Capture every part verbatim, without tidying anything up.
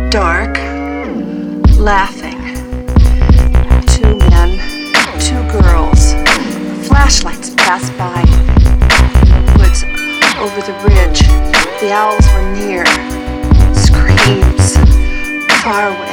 dark, laughing. Two men, two girls. Flashlights passed by. In the woods, over the ridge, the owls were near. Screams, far away.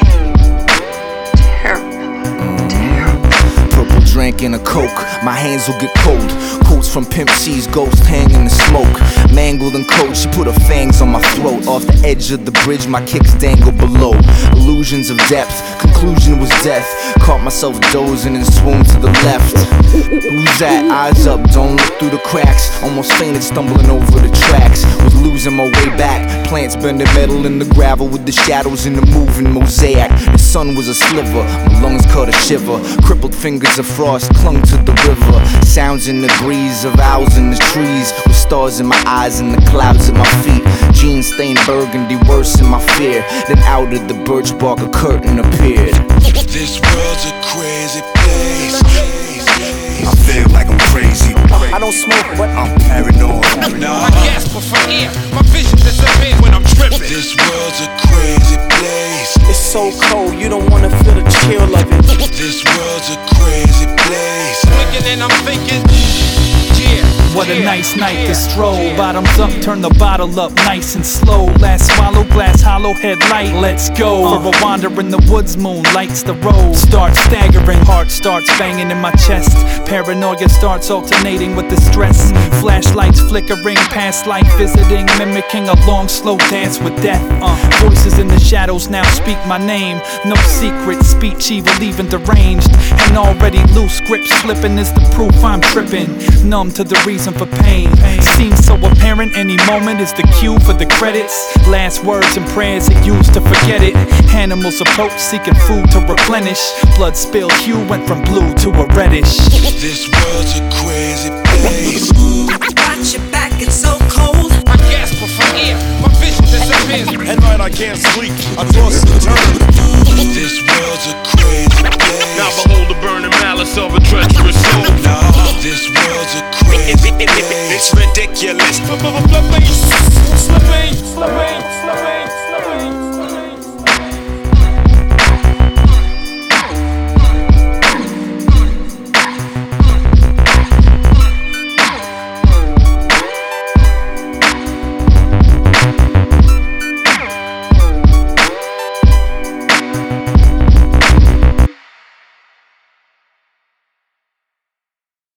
Terrible, terrible. Purple drink and a coke, my hands will get cold. Quotes from Pimp C's ghost hang in the smoke. Mangled and cold, she put her fangs on my throat. Off the edge of the bridge, my kicks dangle below. Illusions of depth, conclusion was death. Caught myself dozing and swooned to the left. Who's that? Eyes up, don't look through the cracks. Almost fainted, stumbling over the tracks. Was losing my way back. Plants bending metal in the gravel with the shadows in the moving mosaic. The sun was a sliver, my lungs caught a shiver. Crippled fingers of frost clung to the river. Sounds in the breeze of owls in the trees, with stars in my eyes and the clouds at my feet. Jeans stained burgundy, worse in my fear. Then out of the birch bark a curtain appeared. This world's a crazy place. I feel like I'm crazy. I don't smoke, but I'm paranoid. I gasp from air, my vision disappears when I'm tripping. This world's a crazy place. it's so cold, you don't wanna feel the chill of it. This world's a crazy place. Thinking and I'm thinking, yeah. What a nice night to stroll. Bottoms up, turn the bottle up nice and slow. Last swallow, glass hollow, headlight, let's go. For a wander in the woods, moon lights the road. Start staggering, heart starts banging in my chest. Paranoia starts alternating with the stress. Flashlights flickering, past life visiting, mimicking a long slow dance with death. uh, Voices in the shadows now speak my name. No secret speech, evil even deranged. And already loose grips slipping is the proof I'm tripping. Numb to the reason for pain. Seems so apparent any moment is the cue for the credits. Last words and prayers are used to forget it. Animals approach seeking food to replenish. Blood spilled hue went from blue to a reddish. This world's a crazy place. Watch your back, it's so cold. I gasp from air, my vision disappears. At night I can't sleep, I toss and turn. This world's a crazy place. Now behold the burning malice of a treacherous soul. Nah, this world's a crazy place. It's ridiculous. Slipping, slipping, slipping.